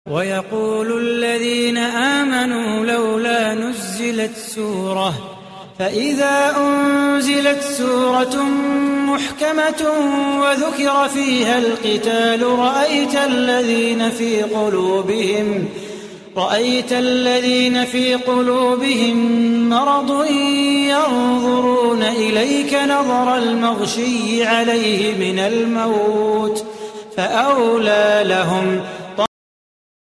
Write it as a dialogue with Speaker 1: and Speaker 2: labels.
Speaker 1: ويقول الذين آمنوا لولا نزلت سورة فإذا أنزلت سورة محكمة وذكر فيها القتال رأيت الذين في قلوبهم مرض ينظرون إليك نظر المغشي عليه من الموت فأولى لهم